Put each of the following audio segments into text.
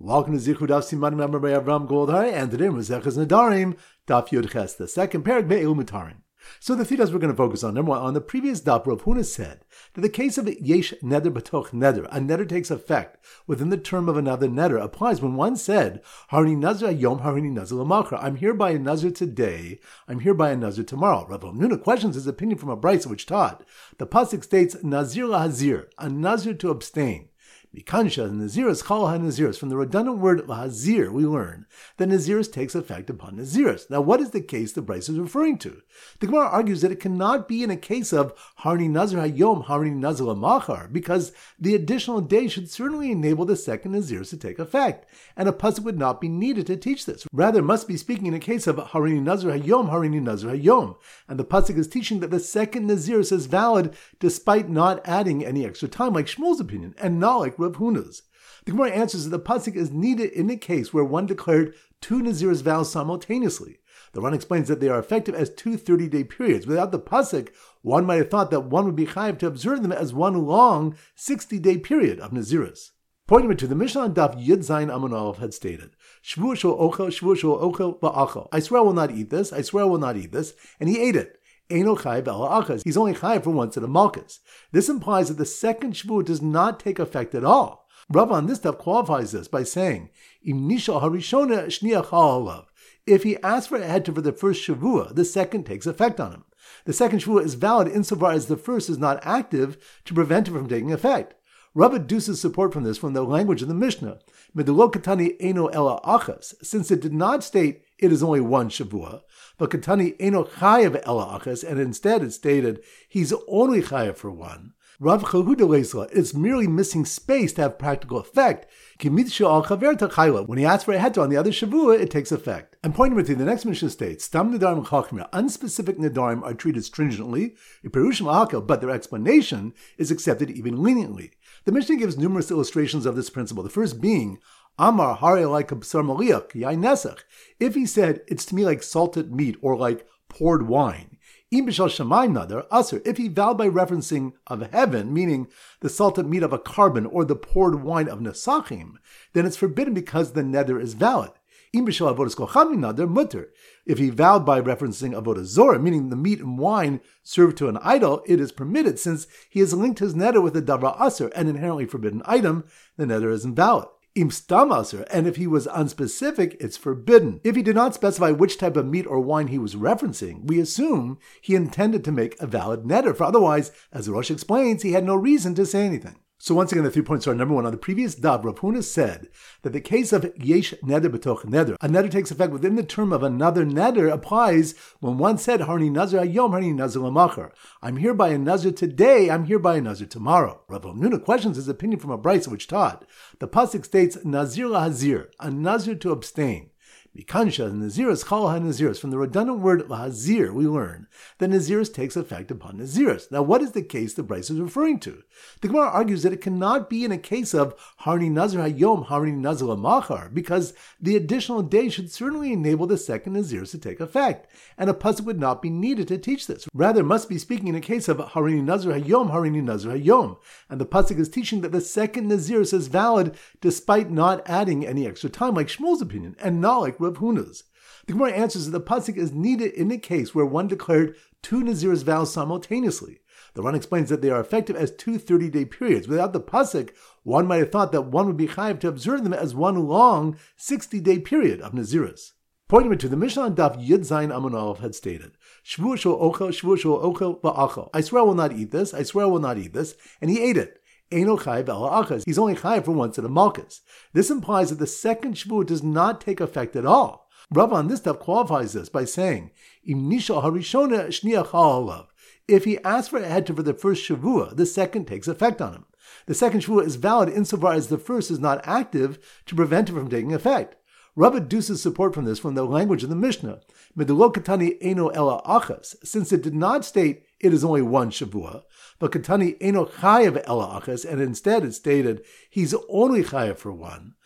Welcome to Zichud Daf Siman Member by Avram Goldhar, and today Maseches Nedarim, Daf Yud Ches, the second parak Be'elu Mutarim. So the thidas we're going to focus on. Number one, on the previous daf, Rav Huna said that the case of Yesh Neder B'toch Neder, a neder takes effect within the term of another neder, applies when one said, Harini Nazir Yom, Harini Nazir L'Machar, I'm hereby a Nazir today, I'm hereby a Nazir tomorrow. Rav Huna questions his opinion from a brisa which taught, the pasuk states, Nazir lahazir, a Nazir to abstain. Mikansha, Naziris, Chal HaNaziris. From the redundant word Lahazir, we learn that Naziris takes effect upon Naziris. Now, what is the case the Bryce is referring to? The Gemara argues that it cannot be in a case of Harni Nazir Hayom, Harni Nazir L'Machar, because the additional day should certainly enable the second Naziris to take effect, and a pasuk would not be needed to teach this. Rather, it must be speaking in a case of Harini Nazir Hayom, Harini Nazir Hayom, and the pasuk is teaching that the second Naziris is valid despite not adding any extra time, like Shmuel's opinion, and not like Rav Huna's. The Gemara answers that the pasuk is needed in a case where one declared two Naziris vows simultaneously. The Ran explains that they are effective as two 30-day periods. Without the pasuk, one might have thought that one would be chayav to observe them as one long 60-day period of Naziris. Pointing to the Mishnah on Daf Yud Zayin Amud Aleph had stated, Shvu shel ochel, shvu shel ochel va'achel. I swear I will not eat this, I swear I will not eat this, and he ate it. Eino chayav ela achas. He's only chayav for once at a malchus. This implies that the second shvu does not take effect at all. Rav on this stuff qualifies this by saying, Im nisha harishona shniach ha'alav. If he asks for a heter for the first shavua, the second takes effect on him. The second shavua is valid insofar as the first is not active to prevent it from taking effect. Rav adduces support from this from the language of the Mishnah, Medelo katani eino ela achas, since it did not state it is only one shavua, but katani eino chayav ela achas, and instead it stated he's only chayav for one. Rav Chahuda Leisla, it's merely missing space to have practical effect. When he asks for a heter on the other shavua, it takes effect. And pointing with you, the next Mishnah states, Stam nedarim chachmir, unspecific nedarim are treated stringently, but their explanation is accepted even leniently. The Mishnah gives numerous illustrations of this principle. The first being, Amar hare like b'sar maliach yain nesach. If he said, it's to me like salted meat or like poured wine. If he vowed by referencing of heaven, meaning the salted meat of a carbon or the poured wine of Nesachim, then it's forbidden because the neder is valid. If he vowed by referencing avodah zorah, meaning the meat and wine served to an idol, it is permitted since he has linked his neder with a davra aser, an inherently forbidden item, the neder is invalid. Im stam aser, and if he was unspecific, it's forbidden. If he did not specify which type of meat or wine he was referencing, we assume he intended to make a valid neder, for otherwise, as the Rosh explains, he had no reason to say anything. So once again, the 3 points are number one. On the previous daf, Rav Huna said that the case of Yesh Neder B'toch Neder, a neder takes effect within the term of another neder, applies when one said, Harni Nazir Hayom, Harni Nazir L'Machar. I'm hereby a Nazir today, I'm hereby a Nazir tomorrow. Rav Huna questions his opinion from a brisa which taught, the pasuk states, Nazir lahazir, a Nazir to abstain. Mikansha, Naziris, Chal HaNaziris. From the redundant word Lahazir, we learn that Naziris takes effect upon Naziris. Now, what is the case the Bryce is referring to? The Gemara argues that it cannot be in a case of Harni Nazir Hayom, Harni Nazir L'Machar, because the additional day should certainly enable the second Naziris to take effect, and a pasuk would not be needed to teach this. Rather, it must be speaking in a case of Harini Nazir Hayom, Harini Nazir Hayom, and the pasuk is teaching that the second Naziris is valid despite not adding any extra time, like Shmuel's opinion, and not like Rav Huna's. The Gemara answers that the pasuk is needed in a case where one declared two Naziris vows simultaneously. The Ran explains that they are effective as two 30-day periods. Without the pasuk, one might have thought that one would be chayav to observe them as one long 60-day period of Naziris. Pointing to the Mishnah on Daf Yud Zayin Amud Aleph had stated, Shvu shel ochel, shvu shel ochel va'achel. I swear I will not eat this, I swear I will not eat this, and he ate it. Eino chayav ela achas. He's only chayav for once at a malchus. This implies that the second shvu does not take effect at all. Rav on this stuff qualifies this by saying, Im nisha harishona shniach ha'alav. If he asks for a heter for the first shavua, the second takes effect on him. The second shavua is valid insofar as the first is not active to prevent it from taking effect. Rav adduces support from this from the language of the Mishnah, Medelo katani eino ela achas, since it did not state it is only one shavua, but katani eino chayav ela achas, and instead it stated he's only chayav for one.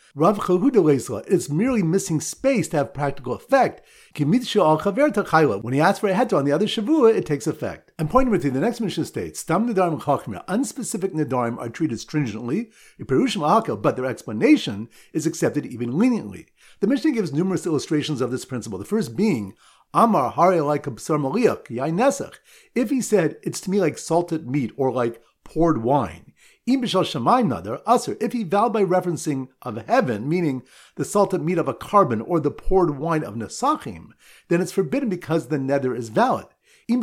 Rav Chehuda Leisla, it's merely missing space to have practical effect. When he asks for a heter on the other Shavua, it takes effect. And pointing with you, the next Mishnah states, Stam Nedarim Chachmir, unspecific Nedarim are treated stringently, but their explanation is accepted even leniently. The Mishnah gives numerous illustrations of this principle, the first being, Amar Hare like a B'sar Maliach, Yain Nesach. If he said, it's to me like salted meat or like poured wine. If he vowed by referencing of heaven, meaning the salted meat of a carbon or the poured wine of Nesachim, then it's forbidden because the neder is valid. If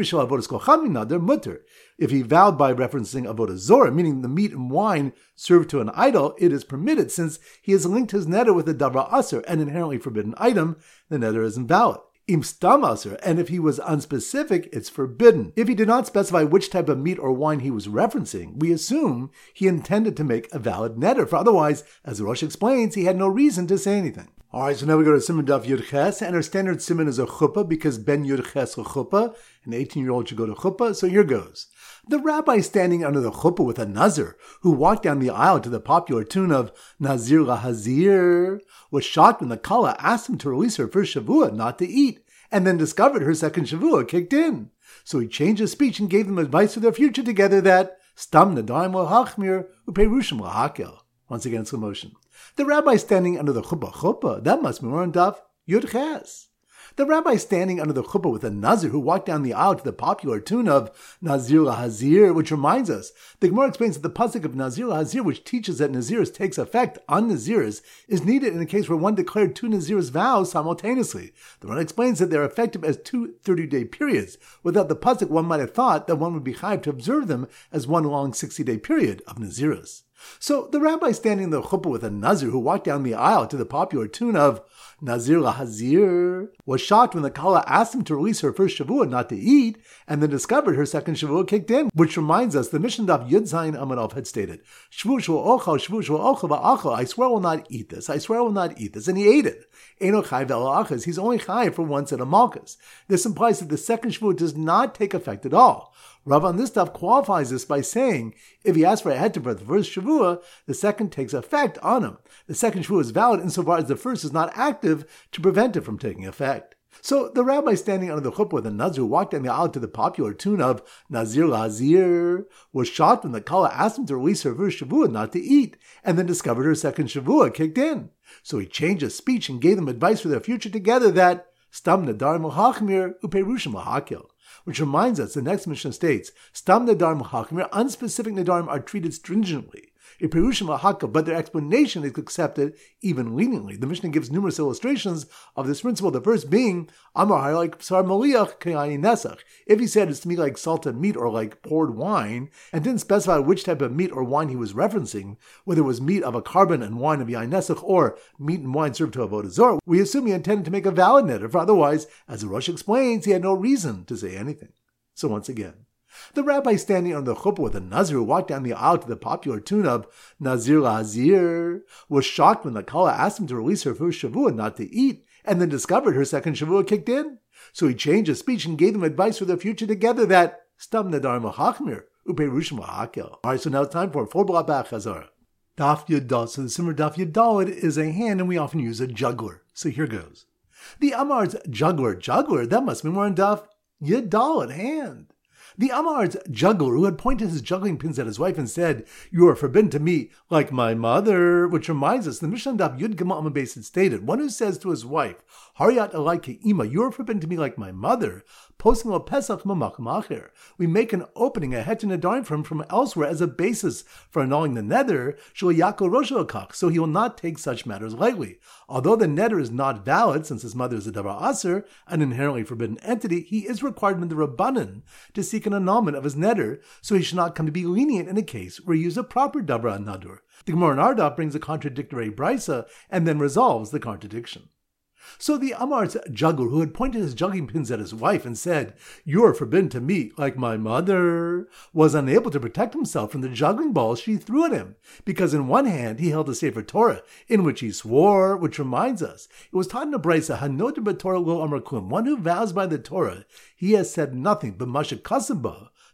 he vowed by referencing avodah zorah, meaning the meat and wine served to an idol, it is permitted since he has linked his neder with a davar aser, an inherently forbidden item, the neder is invalid. Im stam aser, and if he was unspecific, it's forbidden. If he did not specify which type of meat or wine he was referencing, we assume he intended to make a valid neder, for otherwise, as the Rosh explains, he had no reason to say anything. Alright, so now we go to Siman Daf Yud Ches, and our standard Siman is a chuppah, because Ben Yud Ches a chuppah, an 18-year-old should go to chuppah, so here goes. The rabbi standing under the chuppah with a nazir, who walked down the aisle to the popular tune of Nazir LaHazir, was shocked when the Kala asked him to release her first Shavua not to eat, and then discovered her second Shavua kicked in. So he changed his speech and gave them advice for their future together that Stam Nedarim LaHachmir Uperushim LaHakel. Once again, slow motion. The rabbi standing under the chuppah, that must be more on Daf Yud Ches. The rabbi standing under the chuppah with a nazir who walked down the aisle to the popular tune of Nazir LaHazir, which reminds us, the Gemara explains that the pasuk of Nazir LaHazir, which teaches that Naziris takes effect on Naziris, is needed in a case where one declared two Naziris vows simultaneously. The Gemara explains that they are effective as two 30-day periods. Without the pasuk, one might have thought that one would be chayav to observe them as one long 60-day period of Naziris. So the rabbi standing in the chuppah with a nazir who walked down the aisle to the popular tune of Nazir LaHazir was shocked when the Kala asked him to release her first Shavua not to eat, and then discovered her second Shavua kicked in, which reminds us the Mishnah Daf Yud Zayin Amud Aleph had stated, Shvu shvu ochel va'achel, I swear I will not eat this, I swear I will not eat this, and he ate it. Eino chai ve'alachas, he's only chai for one set of malchus. This implies that the second Shavua does not take effect at all. Rav on this stuff qualifies this by saying, if he asks for a heter for the first Shavua, the second takes effect on him. The second Shavua is valid insofar as the first is not active to prevent it from taking effect. So the rabbi standing under the chuppah with a nazir who walked down the aisle to the popular tune of Nazir LaHazir was shocked when the Kala asked him to release her first Shavua not to eat, and then discovered her second Shavua kicked in. So he changed his speech and gave them advice for their future together that Stam Nedarim LaHachmir Uperushim LaHakel. Which reminds us, the next Mishnah states, Stam Nedarim LaHachmir, unspecific Nedarim are treated stringently. Uperushim LaHakel, but their explanation is accepted even leniently. The Mishnah gives numerous illustrations of this principle, the first being, Amar like B'sar Maliach K'yayin Nesach. If he said it's to me like salted meat or like poured wine, and didn't specify which type of meat or wine he was referencing, whether it was meat of a carbon and wine of Yain Nesach, or meat and wine served to avodah zorah, we assume he intended to make a valid neder, for otherwise, as the Rosh explains, he had no reason to say anything. So once again, the rabbi standing on the chuppah with a nazir who walked down the aisle to the popular tune of Nazir LaHazir was shocked when the Kala asked him to release her first Shavua not to eat, and then discovered her second Shavua kicked in. So he changed his speech and gave them advice for their future together that Stam Nedarim LaHachmir Uperushim LaHakel. Alright, so now it's time for a full block back Chazara. Daf Yud Dal. So the Simmer Daf Yud Daled is a hand, and we often use a juggler. So here goes. The Amar's juggler, that must be more in Daf Yud Daled, hand. The Amar's juggler, who had pointed his juggling pins at his wife and said, "You are forbidden to me like my mother," which reminds us, the Mishnah Daf Yud Gimel Amud Beis had stated, one who says to his wife, "Haryat alai ke'ima, you are forbidden to me like my mother," posting a Pesach Mamakom Acher. We make an opening, a heter nedarim from elsewhere as a basis for annulling the neder, shel yakol rosho akach, so he will not take such matters lightly. Although the neder is not valid, since his mother is a davar aser, an inherently forbidden entity, he is required in the Rabbanan to seek an annulment of his neder, so he should not come to be lenient in a case where he used a proper davar nadur. The Gemara in Ardaf brings a contradictory brisa and then resolves the contradiction. So the Amar's juggler, who had pointed his juggling pins at his wife and said, "You are forbidden to me like my mother," was unable to protect himself from the juggling balls she threw at him, because in one hand he held a Sefer Torah, in which he swore, which reminds us, it was taught in a brisa, Hanoder b'Torah lo amar klum, one who vows by the Torah, he has said nothing but Masha Kasaba,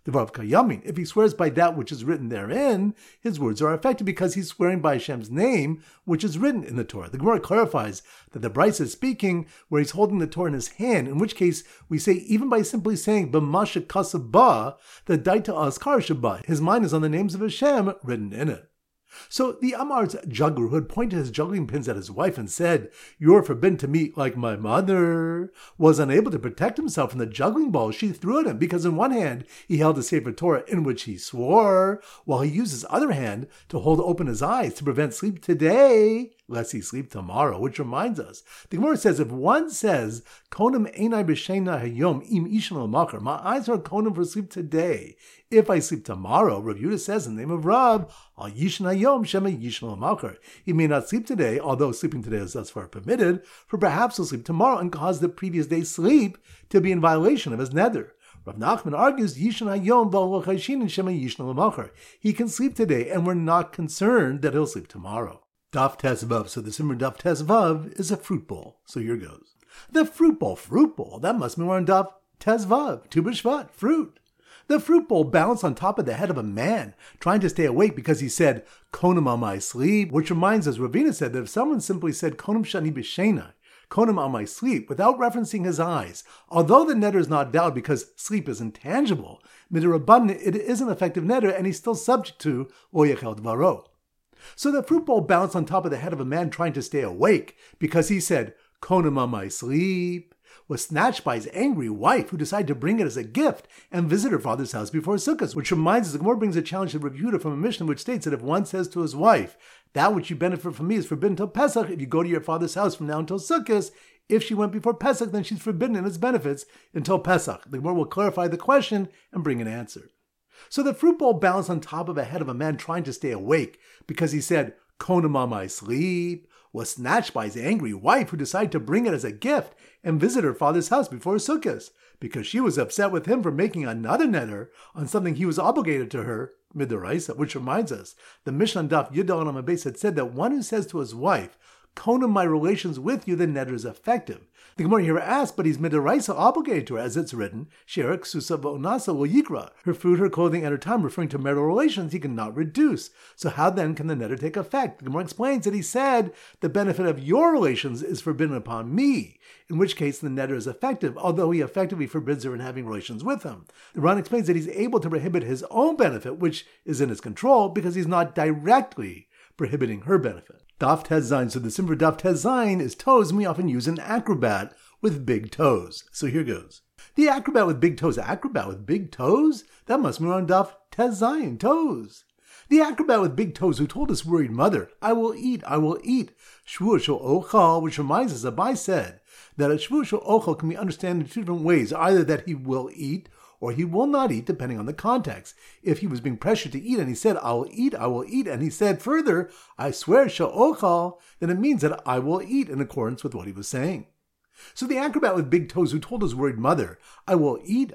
The Vav Kayamin, if he swears by that which is written therein, his words are effective because he's swearing by Hashem's name, which is written in the Torah. The Gemara clarifies that the Brisa is speaking where he's holding the Torah in his hand, in which case we say even by simply saying B'masha Kasav Ba, that Daita Askar Shabbat, his mind is on the names of Hashem written in it. So the Amar's juggler, who had pointed his juggling pins at his wife and said, "You're forbidden to meet like my mother," was unable to protect himself from the juggling balls she threw at him, because in one hand he held a Sefer Torah in which he swore, while he used his other hand to hold open his eyes to prevent sleep today, lest he sleep tomorrow. Which reminds us, the Gemara says, if one says, "Konim einai b'sheina hayom im ishan l'macher," my eyes are konim for sleep today. If I sleep tomorrow, Rav Yehuda says in the name of Rav, al yishan hayom shema yishan l'macher. He may not sleep today, although sleeping today is thus far permitted, for perhaps he'll sleep tomorrow and cause the previous day's sleep to be in violation of his nether. Rav Nachman argues, Yishan hayom v'al l'chayshin shema yishan l'macher. He can sleep today, and we're not concerned that he'll sleep tomorrow. Daf Tezvav. So the Simmer Daf Tezvav is a fruit bowl. So here goes. The fruit bowl. That must be more on Daf Tezvav. Tu B'Shvat, fruit. The fruit bowl balanced on top of the head of a man, trying to stay awake because he said, "Konim on my sleep," which reminds us, Ravina said that if someone simply said, "Konim shani b'shena," Konim on my sleep, without referencing his eyes, although the netter is not valid because sleep is intangible, midrabanan it is an effective netter and he's still subject to lo yachel dvaro. So the fruit bowl balanced on top of the head of a man trying to stay awake because he said, "Konim on my sleep," was snatched by his angry wife, who decided to bring it as a gift and visit her father's house before Sukkot. Which reminds us, the Gemara brings a challenge to Rav Yehuda from a Mishnah which states that if one says to his wife, "That which you benefit from me is forbidden until Pesach," if you go to your father's house from now until Sukkot, if she went before Pesach, then she's forbidden in its benefits until Pesach. The Gemara will clarify the question and bring an answer. So the fruit bowl balanced on top of a head of a man trying to stay awake because he said, "Konim on my sleep," was snatched by his angry wife, who decided to bring it as a gift and visit her father's house before Sukkot, because she was upset with him for making another netter on something he was obligated to her, midaraisa. Which reminds us, the Mishnah Daf Yudal Amud Beis had said that one who says to his wife, "Konim my relations with you," the netter is effective. The Gemara here asks, but he's midaraisa obligated to her, as it's written, "Shera ksusa v'onasa lo yikra." Her food, her clothing, and her time, referring to marital relations, he cannot reduce. So how then can the netter take effect? The Gemara explains that he said, "The benefit of your relations is forbidden upon me," in which case the netter is effective, although he effectively forbids her in having relations with him. The Ran explains that he's able to prohibit his own benefit, which is in his control, because he's not directly prohibiting her benefit. Daf Tez Zayin. So the sim for Daf Tez Zayin is toes, and we often use an acrobat with big toes. So here goes. The acrobat with big toes. Acrobat with big toes? That must be on Daf Tez Zayin. Toes. The acrobat with big toes who told his worried mother, "I will eat, I will eat." Shvuah shel ochal, which reminds us, Abai said that a shvuah shel ochal can be understood in two different ways, either that he will eat or he will not eat, depending on the context. If he was being pressured to eat and he said, "I will eat, and he said further, "I swear shel ochal," then it means that I will eat in accordance with what he was saying. So the acrobat with big toes who told his worried mother, "I will eat,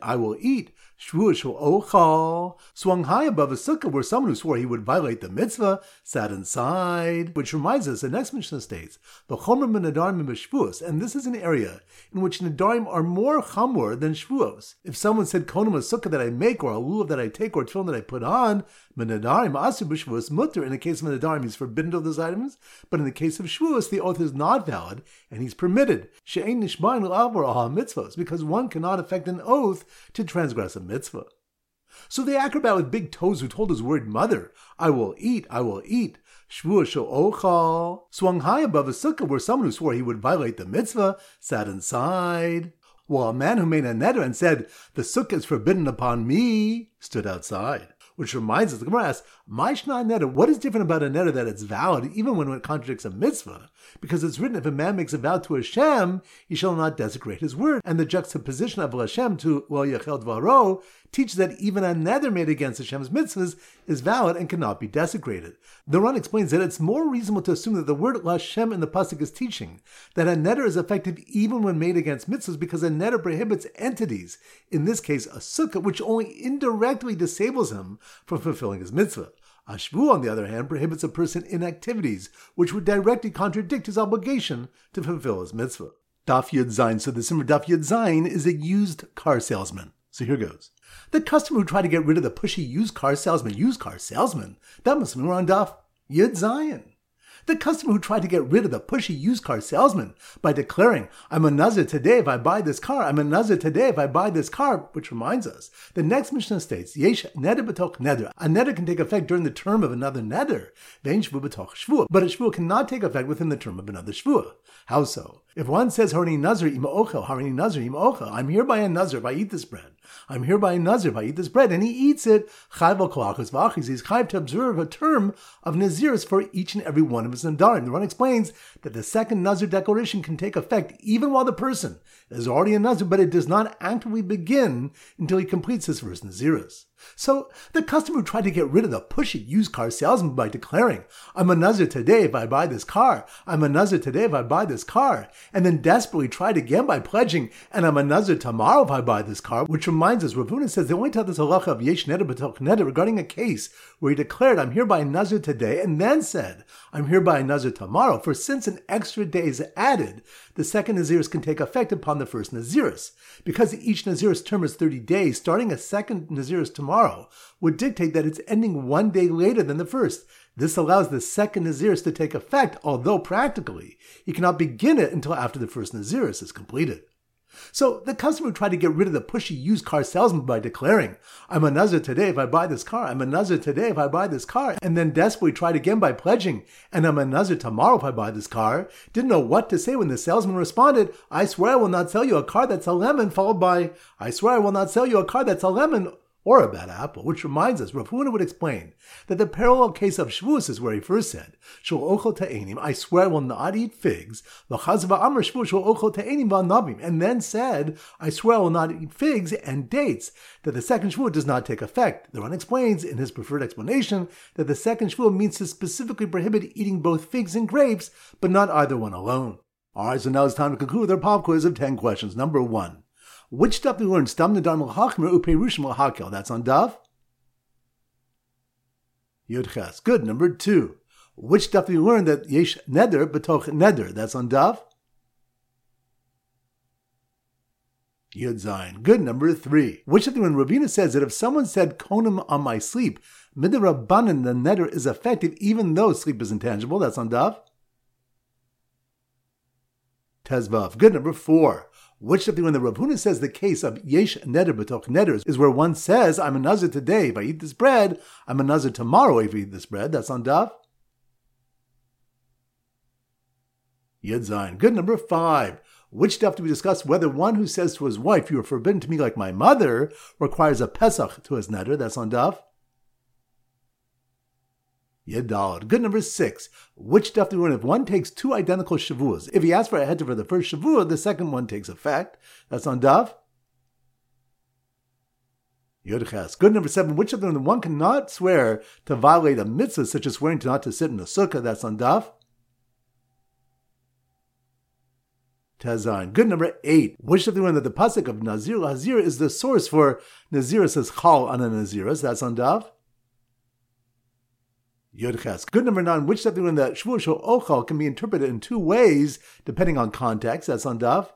shvuah shel ochal," swung high above a sukkah where someone who swore he would violate the mitzvah sat inside. Which reminds us, the next Mishnah states, "V'chomer b'nadarim b'shvuos," and this is an area in which nadarim are more chamor than shvuos. If someone said, "Konim a sukkah that I make," or a lulav that I take, or tefillin that I put on, b'nadarim asu b'shvuos mutter. In the case of nadarim, he's forbidden to those items, but in the case of shvuos, the oath is not valid and he's permitted. She'ein nishbain l'avor aha mitzvos, because one cannot effect an oath to transgress a mitzvah. So the acrobat with big toes who told his worried mother, "I will eat, shvuah shel ochal," swung high above a sukkah where someone who swore he would violate the mitzvah sat inside, while a man who made a netter and said, "The sukkah is forbidden upon me," stood outside. Which reminds us, the Gemara asks, "Ma'ishna netter?" What is different about a netter that it's valid even when it contradicts a mitzvah? Because it's written, if a man makes a vow to Hashem, he shall not desecrate his word. And the juxtaposition of Hashem to lo yachel dvaro teaches that even a nether made against Hashem's mitzvahs is valid and cannot be desecrated. The Ran explains that it's more reasonable to assume that the word Hashem in the pasuk is teaching that a netter is effective even when made against mitzvahs, because a netter prohibits entities, in this case a sukkah, which only indirectly disables him from fulfilling his mitzvah. A shvuah, on the other hand, prohibits a person in activities which would directly contradict his obligation to fulfill his mitzvah. Daf Yud Zayin. So the Simmer Daf Yud Zayin is a used car salesman. So here goes. The customer who tried to get rid of the pushy used car salesman, that must mean we're on Daf Yud Zayin. The customer who tried to get rid of the pushy used car salesman by declaring, I'm a nazir today if I buy this car, I'm a nazir today if I buy this car, which reminds us, the next Mishnah states, Yesh neder b'toch neder. A neder can take effect during the term of another neder, vein shvu b'toch shvua, but a shvua cannot take effect within the term of another shvua. How so? If one says, Harini nazir ima ochel, Harini nazir ima ochel, I'm hereby a nazir if I eat this bread. I'm hereby a nazir if I eat this bread, and he eats it, chayv al kolachos v'achis, he's chayv to observe a term of nazirus for each and every one of his nadarim. The Ran explains that the second nazir declaration can take effect even while the person is already a nazir, but it does not actively begin until he completes his first nazirus. So the customer who tried to get rid of the pushy used car salesman by declaring, I'm a nazir today if I buy this car, I'm a nazir today if I buy this car, and then desperately tried again by pledging, and I'm a nazir tomorrow if I buy this car, which reminds us, Rav Huna says they only tell this halacha of yesh neder b'toch neder regarding a case where he declared, I'm hereby a nazir today, and then said, I'm hereby a nazir tomorrow, for since an extra day is added, the second nazirus can take effect upon the first nazirus. Because each nazirus term is 30 days, starting a second nazirus tomorrow would dictate that it's ending 1 day later than the first. This allows the second nazirus to take effect, although practically he cannot begin it until after the first nazirus is completed. So the customer tried to get rid of the pushy used car salesman by declaring, I'm a nazir today if I buy this car, I'm a nazir today if I buy this car, and then desperately tried again by pledging, and I'm a nazir tomorrow if I buy this car, didn't know what to say when the salesman responded, I swear I will not sell you a car that's a lemon, followed by, I swear I will not sell you a car that's a lemon, or a bad apple, which reminds us, Rav Huna would explain that the parallel case of Shavuos is where he first said, Shul ochel ta'enim, I swear I will not eat figs, v'chazva amr Shavuos shul ochel ta'enim v'anavim, and then said, I swear I will not eat figs and dates, that the second Shavuot does not take effect. The Ran explains, in his preferred explanation, that the second Shavuot means to specifically prohibit eating both figs and grapes, but not either one alone. Alright, so now it's time to conclude with our pop quiz of 10 questions. Number 1. Which daf do we learn? Stam Nadarim l'chachmer u'perushim l'hakel. That's on daf Yud Ches. Good. Number 2. Which daf do we learn that yesh neder b'toch neder? That's on daf Yud Zayin. Good. Number 3. Which daf do we learn? Ravina says that if someone said konim on my sleep, midrabanan, the neder is effective even though sleep is intangible. That's on daf Tezvav. Good. Number 4. Which when the Rav Huna says the case of yesh neder b'toch neder is where one says, I'm a nazir today if I eat this bread, I'm a nazir tomorrow if I eat this bread. That's on daf Yud Zayin. Good. Number 5. Which daf do we discuss whether one who says to his wife, you are forbidden to me like my mother, requires a pesach to his neder? That's on daf Yud Daled. Good. Number 6. Which daf do we learn if one takes 2 identical shavuos? If he asks for a heter for the first shavua, the second one takes effect. That's on daf Yud Ches. Good. Number 7. Which of them one cannot swear to violate a mitzvah, such as swearing to not to sit in a sukkah? That's on daf Tezayin. Good. Number 8. Which of them that the pasuk of Nazir Hazir is the source for Nazirus as chal on a Nazirus? That's on daf Yud Ches. Good. Number 9. Which daf do we learn that Shavuot shel ochel can be interpreted in 2 ways depending on context? That's on daf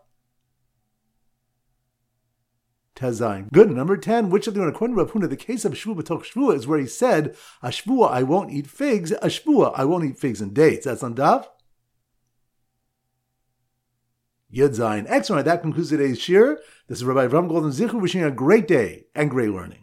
Tezayin. Good. Number 10. Which daf do we learn according to Rav Huna the case of Shavuot b'toch Shavuot is where he said, a Shavuot I won't eat figs, a Shavuot I won't eat figs and dates. That's on daf Yud Zayin. Excellent. That concludes today's shir. This is Rabbi Avram Golden Zichu wishing you a great day and great learning.